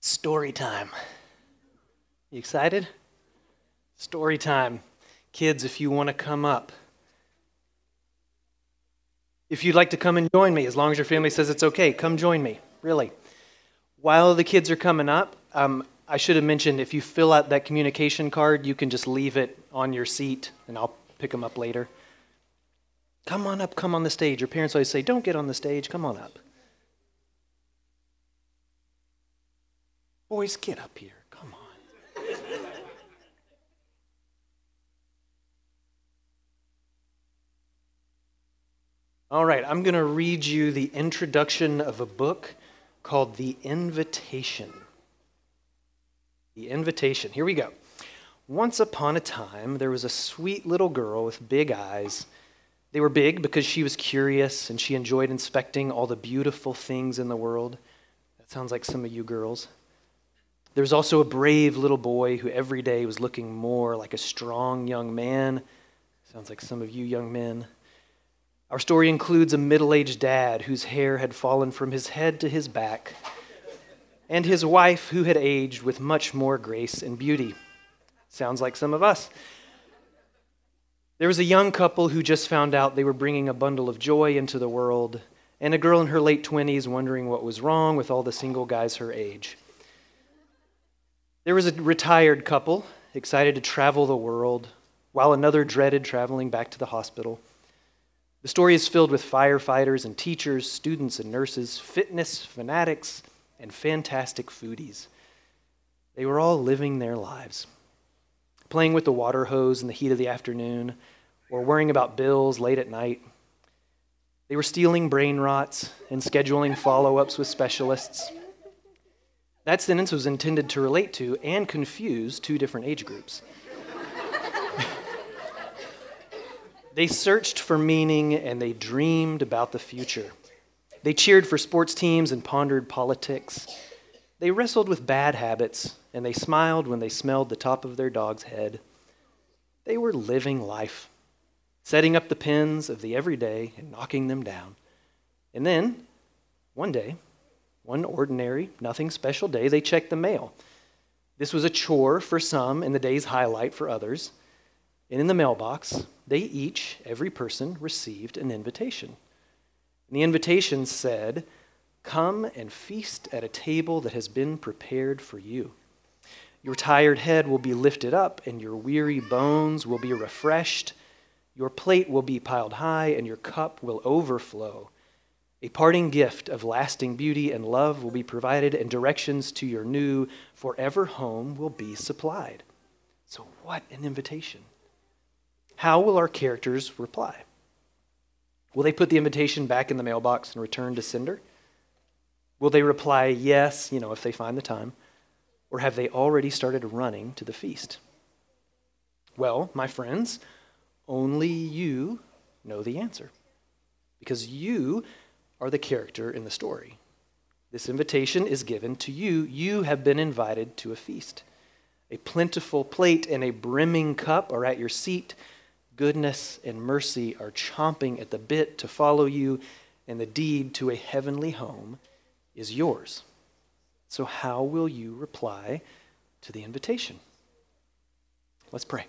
Story time. You excited? Story time. Kids, if you want to come up. If you'd like to come and join me, as long as your family says it's okay, come join me, really. While the kids are coming up, I should have mentioned if you fill out that communication card, you can just leave it on your seat and I'll pick them up later. Come on up, come on the stage. Your parents always say, don't get on the stage, come on up. Boys, get up here, come on. All right, I'm going to read you the introduction of a book called The Invitation. The Invitation. Here we go. Once upon a time, there was a sweet little girl with big eyes. They were big because she was curious and she enjoyed inspecting all the beautiful things in the world. That sounds like some of you girls. There was also a brave little boy who every day was looking more like a strong young man. Sounds like some of you young men. Our story includes a middle-aged dad whose hair had fallen from his head to his back, and his wife who had aged with much more grace and beauty. Sounds like some of us. There was a young couple who just found out they were bringing a bundle of joy into the world, and a girl in her late 20s wondering what was wrong with all the single guys her age. There was a retired couple excited to travel the world, while another dreaded traveling back to the hospital. The story is filled with firefighters and teachers, students and nurses, fitness fanatics, and fantastic foodies. They were all living their lives, playing with the water hose in the heat of the afternoon, or worrying about bills late at night. They were stealing brain rots and scheduling follow-ups with specialists. That sentence was intended to relate to and confuse two different age groups. They searched for meaning and they dreamed about the future. They cheered for sports teams and pondered politics. They wrestled with bad habits and they smiled when they smelled the top of their dog's head. They were living life, setting up the pins of the everyday and knocking them down. And then, one day, one ordinary, nothing special day, they checked the mail. This was a chore for some and the day's highlight for others. And in the mailbox, every person received an invitation. And the invitation said, "Come and feast at a table that has been prepared for you. Your tired head will be lifted up and your weary bones will be refreshed. Your plate will be piled high and your cup will overflow. A parting gift of lasting beauty and love will be provided, and directions to your new, forever home will be supplied." So what an invitation. How will our characters reply? Will they put the invitation back in the mailbox and return to sender? Will they reply yes, if they find the time? Or have they already started running to the feast? Well, my friends, only you know the answer, because you are the character in the story. This invitation is given to you. You have been invited to a feast. A plentiful plate and a brimming cup are at your seat. Goodness and mercy are chomping at the bit to follow you, and the deed to a heavenly home is yours. So how will you reply to the invitation? Let's pray.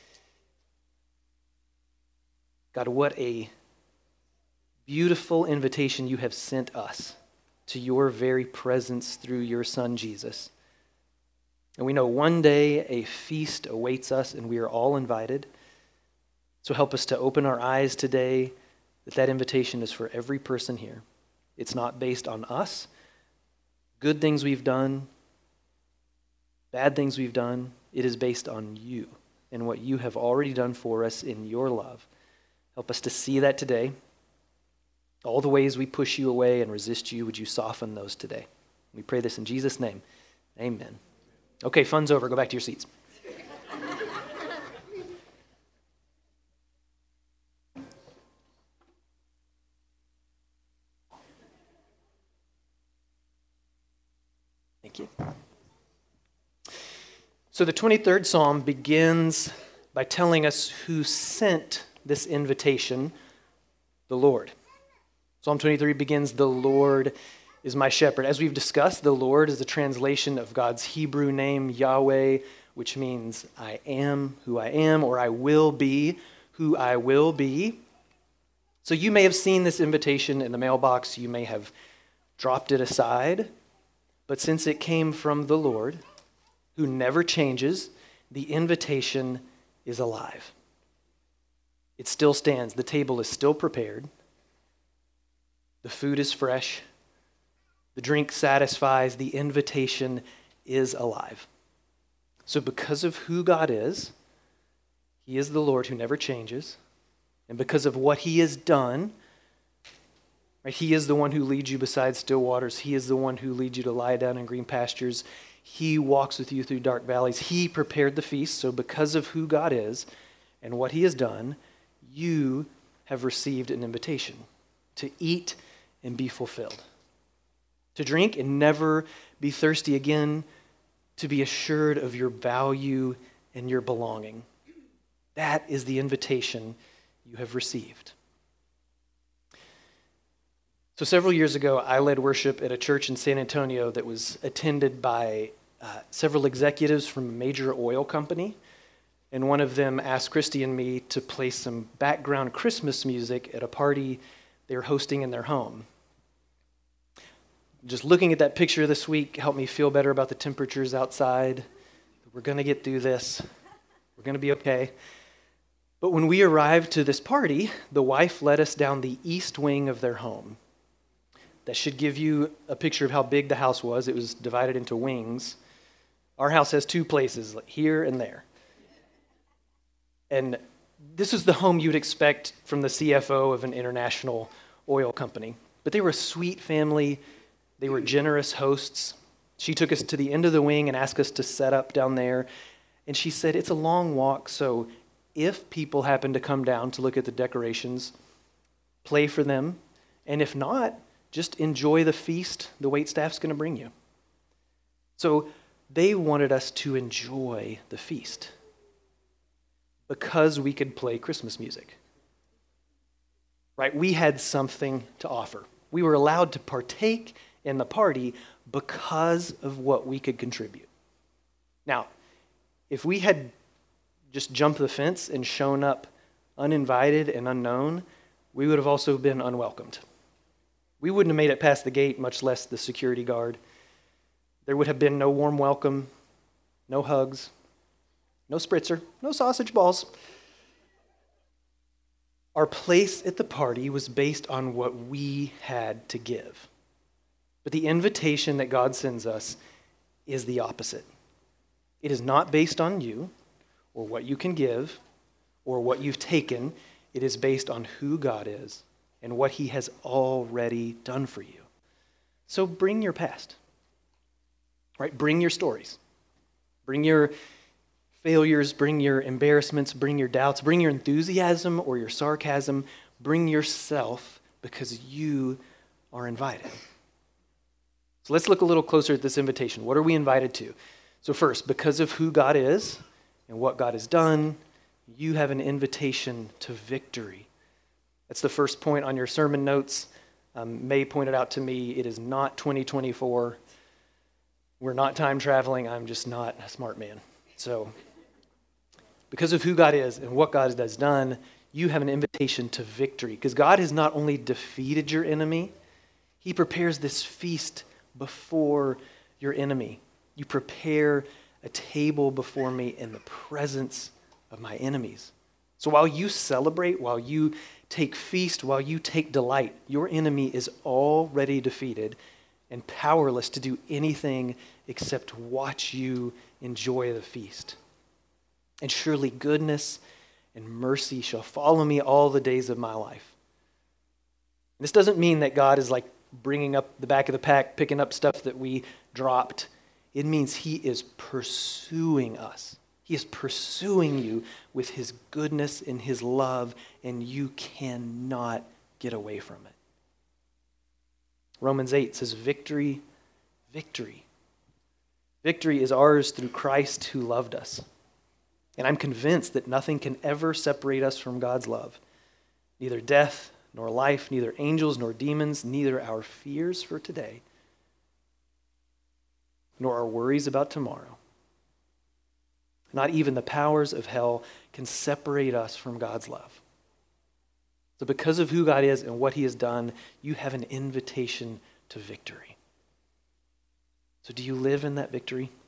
God, what a beautiful invitation you have sent us to your very presence through your Son, Jesus. And we know one day a feast awaits us, and we are all invited. So help us to open our eyes today that invitation is for every person here. It's not based on us, good things we've done, bad things we've done. It is based on you and what you have already done for us in your love. Help us to see that today. All the ways we push you away and resist you, would you soften those today? We pray this in Jesus' name. Amen. Okay, fun's over. Go back to your seats. Thank you. So the 23rd Psalm begins by telling us who sent this invitation, the Lord. Psalm 23 begins, "The Lord is my shepherd. As we've discussed, the Lord is a translation of God's Hebrew name, Yahweh, which means I am who I am, or I will be who I will be. So you may have seen this invitation in the mailbox. You may have dropped it aside. But since it came from the Lord, who never changes, the invitation is alive. It still stands. The table is still prepared. The food is fresh. The drink satisfies. The invitation is alive. So because of who God is, He is the Lord who never changes. And because of what He has done, right, He is the one who leads you beside still waters. He is the one who leads you to lie down in green pastures. He walks with you through dark valleys. He prepared the feast. So because of who God is and what He has done, you have received an invitation to eat and be fulfilled, to drink and never be thirsty again, to be assured of your value and your belonging. That is the invitation you have received. So several years ago, I led worship at a church in San Antonio that was attended by several executives from a major oil company. And one of them asked Christy and me to play some background Christmas music at a party they were hosting in their home. Just looking at that picture this week helped me feel better about the temperatures outside. We're going to get through this. We're going to be okay. But when we arrived to this party, the wife led us down the east wing of their home. That should give you a picture of how big the house was. It was divided into wings. Our house has two places, like here and there. And this is the home you'd expect from the CFO of an international oil company. But they were a sweet family. They were generous hosts. She took us to the end of the wing and asked us to set up down there. And she said, it's a long walk, so if people happen to come down to look at the decorations, play for them. And if not, just enjoy the feast the waitstaff's going to bring you. So they wanted us to enjoy the feast because we could play Christmas music. Right? We had something to offer. We were allowed to partake in the party because of what we could contribute. Now, if we had just jumped the fence and shown up uninvited and unknown, we would have also been unwelcomed. We wouldn't have made it past the gate, much less the security guard. There would have been no warm welcome, no hugs, no spritzer, no sausage balls. Our place at the party was based on what we had to give. But the invitation that God sends us is the opposite. It is not based on you or what you can give or what you've taken. It is based on who God is and what He has already done for you. So bring your past, right? Bring your stories. Bring your failures, bring your embarrassments, bring your doubts, bring your enthusiasm or your sarcasm. Bring yourself because you are invited. So let's look a little closer at this invitation. What are we invited to? So first, because of who God is and what God has done, you have an invitation to victory. That's the first point on your sermon notes. May pointed out to me, it is not 2024. We're not time traveling. I'm just not a smart man. So because of who God is and what God has done, you have an invitation to victory. Because God has not only defeated your enemy, He prepares this feast before your enemy. You prepare a table before me in the presence of my enemies. So while you celebrate, while you take feast, while you take delight, your enemy is already defeated and powerless to do anything except watch you enjoy the feast. And surely goodness and mercy shall follow me all the days of my life. And this doesn't mean that God is like bringing up the back of the pack, picking up stuff that we dropped. It means He is pursuing us. He is pursuing you with His goodness and His love, and you cannot get away from it. Romans 8 says, victory, victory. Victory is ours through Christ who loved us. And I'm convinced that nothing can ever separate us from God's love. Neither death nor life, neither angels nor demons, neither our fears for today nor our worries about tomorrow. Not even the powers of hell can separate us from God's love. So because of who God is and what he has done, you have an invitation to victory. So do you live in that victory? Do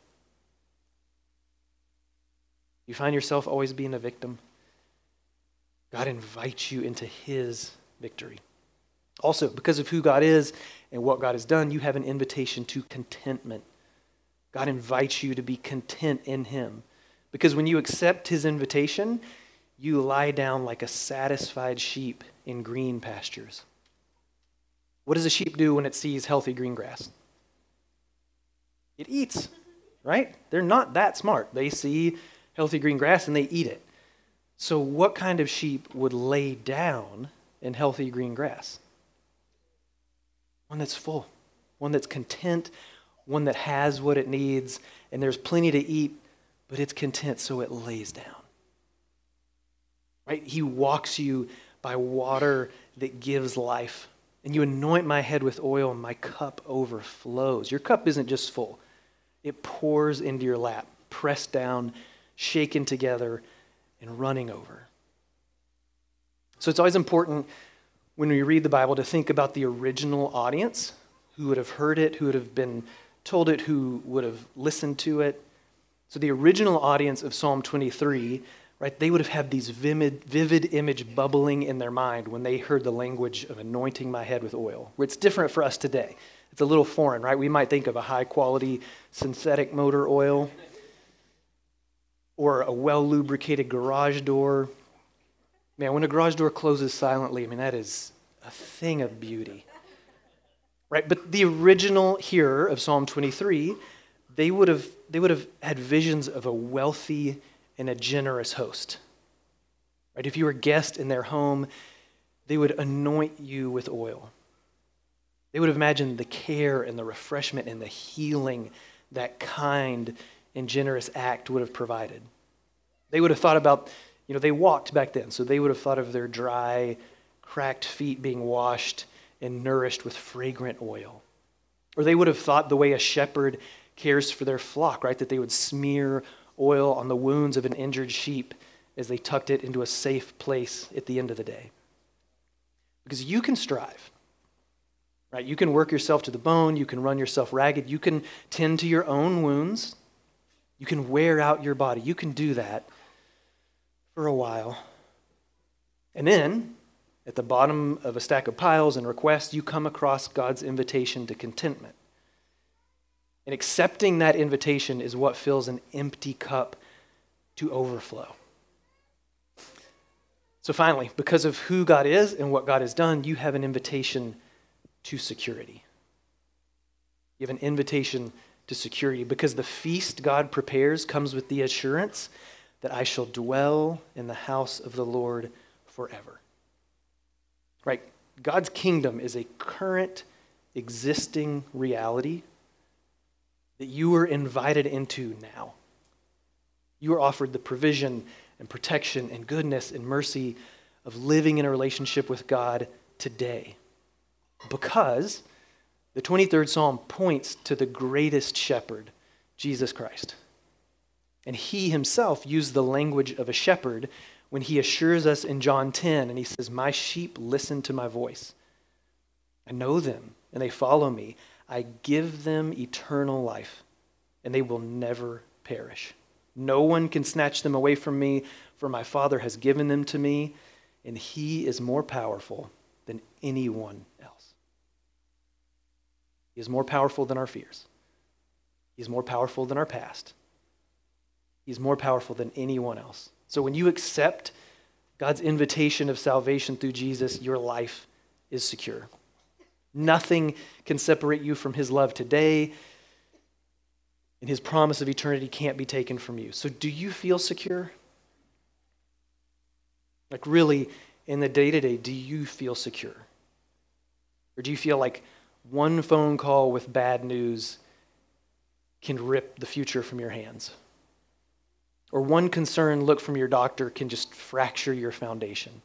you find yourself always being a victim? God invites you into his victory. Also, because of who God is and what God has done, you have an invitation to contentment. God invites you to be content in him. Because when you accept his invitation, you lie down like a satisfied sheep in green pastures. What does a sheep do when it sees healthy green grass? It eats, right? They're not that smart. They see healthy green grass and they eat it. So what kind of sheep would lay down in healthy green grass? One that's full, one that's content, one that has what it needs, and there's plenty to eat, but it's content, so it lays down. Right? He walks you by water that gives life. And you anoint my head with oil, and my cup overflows. Your cup isn't just full. It pours into your lap, pressed down, shaken together, and running over. So it's always important when we read the Bible to think about the original audience, who would have heard it, who would have been told it, who would have listened to it. So the original audience of Psalm 23, right, they would have had these vivid image bubbling in their mind when they heard the language of anointing my head with oil, where it's different for us today. It's a little foreign, right? We might think of a high-quality synthetic motor oil or a well-lubricated garage door. Man, when a garage door closes silently, I mean, that is a thing of beauty, right? But the original hearer of Psalm 23, they would have had visions of a wealthy and a generous host, right? If you were a guest in their home, they would anoint you with oil. They would have imagined the care and the refreshment and the healing that kind and generous act would have provided. They would have thought about, they walked back then, so they would have thought of their dry, cracked feet being washed and nourished with fragrant oil. Or they would have thought the way a shepherd cares for their flock, right? That they would smear oil on the wounds of an injured sheep as they tucked it into a safe place at the end of the day. Because you can strive, right? You can work yourself to the bone. You can run yourself ragged. You can tend to your own wounds. You can wear out your body. You can do that for a while. And then, at the bottom of a stack of piles and requests, you come across God's invitation to contentment. And accepting that invitation is what fills an empty cup to overflow. So finally, because of who God is and what God has done, you have an invitation to security. You have an invitation to security because the feast God prepares comes with the assurance that I shall dwell in the house of the Lord forever. Right? God's kingdom is a current, existing reality that you are invited into now. You are offered the provision and protection and goodness and mercy of living in a relationship with God today. Because the 23rd Psalm points to the greatest shepherd, Jesus Christ. And he himself used the language of a shepherd when he assures us in John 10, and he says, my sheep listen to my voice. I know them, and they follow me. I give them eternal life, and they will never perish. No one can snatch them away from me, for my Father has given them to me, and he is more powerful than anyone else. He is more powerful than our fears. He is more powerful than our past. He is more powerful than anyone else. So when you accept God's invitation of salvation through Jesus, your life is secure. Nothing can separate you from his love today, and his promise of eternity can't be taken from you. So do you feel secure? Like really, in the day-to-day, do you feel secure? Or do you feel like one phone call with bad news can rip the future from your hands? Or one concerned look from your doctor can just fracture your foundation?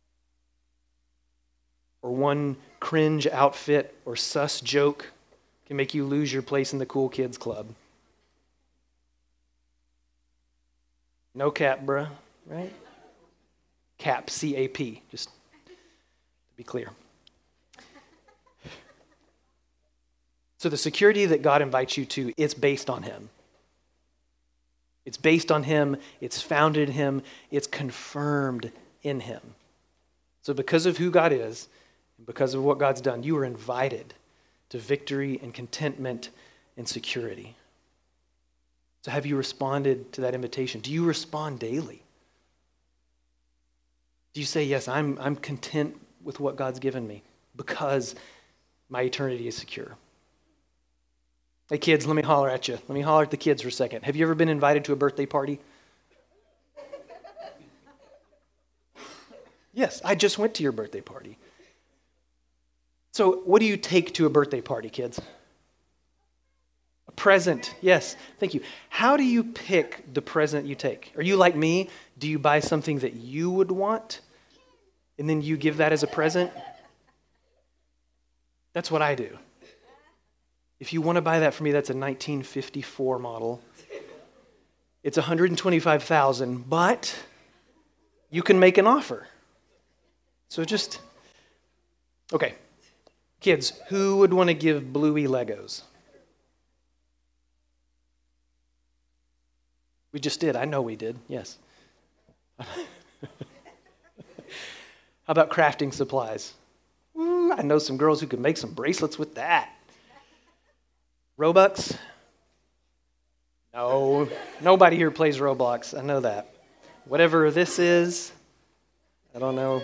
Or one cringe outfit or sus joke can make you lose your place in the cool kids club. No cap, bruh, right? Cap, C-A-P, just to be clear. So the security that God invites you to, it's based on him. It's based on him, it's founded in him, it's confirmed in him. So because of who God is, and because of what God's done, you are invited to victory and contentment and security. So have you responded to that invitation? Do you respond daily? Do you say, yes, I'm content with what God's given me because my eternity is secure? Hey kids, let me holler at you. Let me holler at the kids for a second. Have you ever been invited to a birthday party? Yes, I just went to your birthday party. So what do you take to a birthday party, kids? A present. Yes, thank you. How do you pick the present you take? Are you like me? Do you buy something that you would want and then you give that as a present? That's what I do. If you want to buy that for me, that's a 1954 model. It's $125,000, but you can make an offer. So just, okay. Kids, who would want to give Bluey Legos? We just did. I know we did. Yes. How about crafting supplies? Ooh, I know some girls who could make some bracelets with that. Robux? No, nobody here plays Roblox. I know that. Whatever this is, I don't know.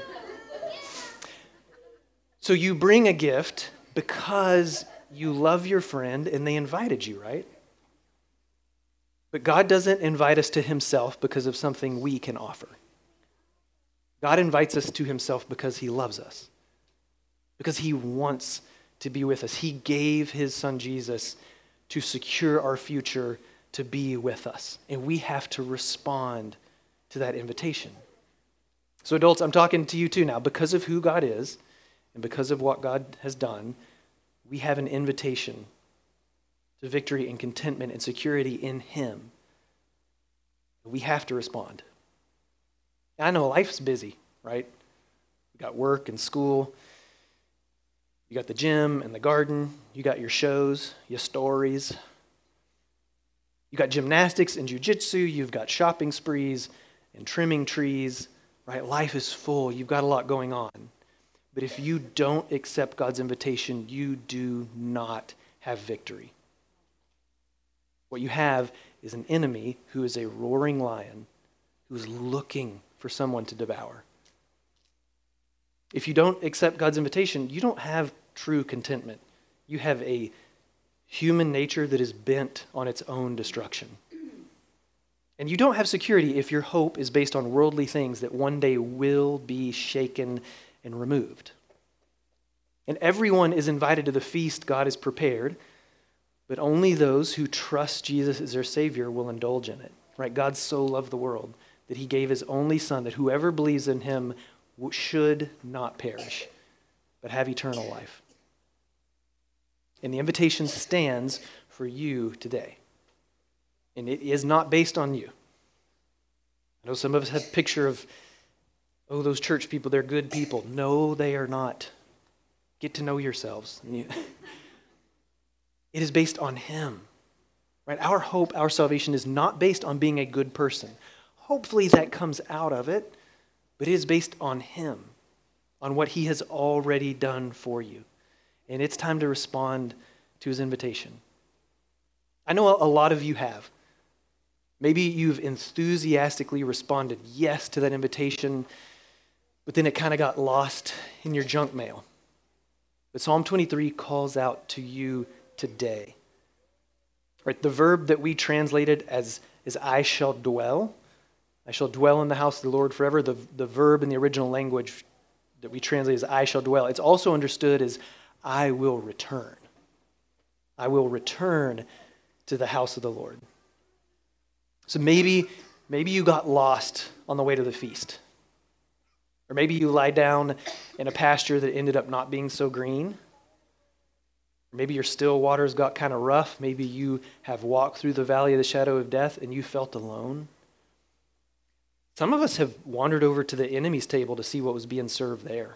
So you bring a gift because you love your friend and they invited you, right? But God doesn't invite us to himself because of something we can offer. God invites us to himself because he loves us, because he wants to be with us. He gave his son Jesus to secure our future, to be with us. And we have to respond to that invitation. So adults, I'm talking to you too now. Because of who God is and because of what God has done, we have an invitation to victory and contentment and security in him. We have to respond. I know life's busy, right? We got work and school. You got the gym and the garden. You got your shows, your stories. You got gymnastics and jiu-jitsu. You've got shopping sprees and trimming trees, right? Life is full. You've got a lot going on. But if you don't accept God's invitation, you do not have victory. What you have is an enemy who is a roaring lion who is looking for someone to devour. If you don't accept God's invitation, you don't have true contentment. You have a human nature that is bent on its own destruction. And you don't have security if your hope is based on worldly things that one day will be shaken and removed. And everyone is invited to the feast God has prepared, but only those who trust Jesus as their Savior will indulge in it. Right? God so loved the world that he gave his only Son, that whoever believes in him should not perish, but have eternal life. And the invitation stands for you today. And it is not based on you. I know some of us have a picture of, oh, those church people, they're good people. No, they are not. Get to know yourselves. It is based on him. Right? Our hope, our salvation is not based on being a good person. Hopefully that comes out of it, but it is based on him, on what he has already done for you. And it's time to respond to his invitation. I know a lot of you have. Maybe you've enthusiastically responded yes to that invitation, but then it kind of got lost in your junk mail. But Psalm 23 calls out to you today. Right, the verb that we translated as I shall dwell in the house of the Lord forever. The verb in the original language that we translate as I shall dwell, it's also understood as I will return. I will return to the house of the Lord. So maybe you got lost on the way to the feast. Or maybe you lie down in a pasture that ended up not being so green. Maybe your still waters got kind of rough. Maybe you have walked through the valley of the shadow of death and you felt alone. Some of us have wandered over to the enemy's table to see what was being served there.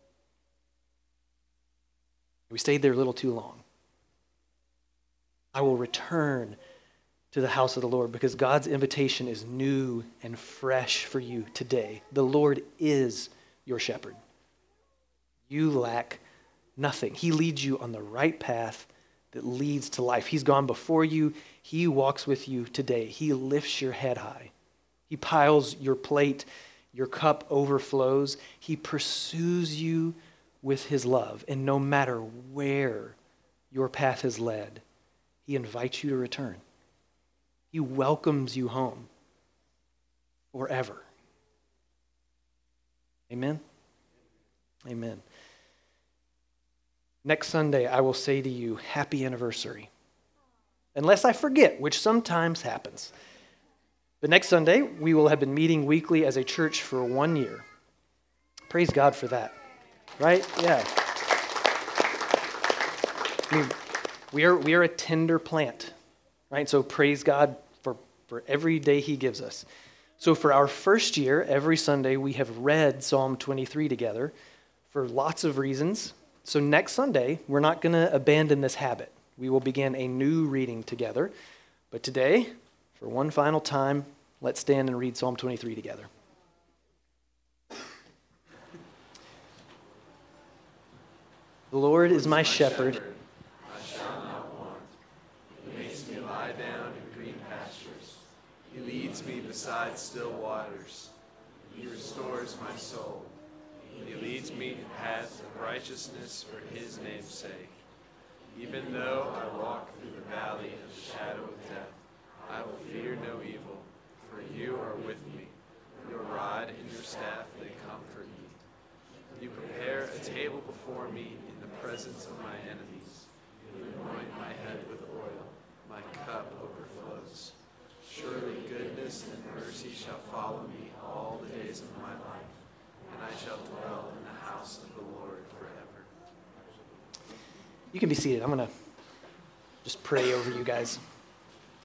We stayed there a little too long. I will return to the house of the Lord because God's invitation is new and fresh for you today. The Lord is your shepherd. You lack nothing. He leads you on the right path that leads to life. He's gone before you. He walks with you today. He lifts your head high. He piles your plate. Your cup overflows. He pursues you with his love. And no matter where your path has led, he invites you to return. He welcomes you home forever. Amen? Amen. Next Sunday, I will say to you, happy anniversary. Unless I forget, which sometimes happens. But next Sunday, we will have been meeting weekly as a church for 1 year. Praise God for that. Right? Yeah. I mean, we are a tender plant. Right? So praise God for every day he gives us. So for our first year, every Sunday, we have read Psalm 23 together for lots of reasons. So next Sunday, we're not going to abandon this habit. We will begin a new reading together. But today, for one final time, let's stand and read Psalm 23 together. The Lord is my shepherd. I shall not want. He makes me lie down in green pastures. He leads me beside still waters. He restores my soul. He leads me in paths of righteousness for his name's sake. Even though I walk through the valley of the shadow of death, I will fear no evil, for you are with me. Your rod and your staff, they comfort me. You prepare a table before me in the presence of my enemies. You anoint my head with oil. My cup overflows. Surely goodness and mercy shall follow me all the days of my life, and I shall dwell in the house of the Lord forever. You can be seated. I'm going to just pray over you guys.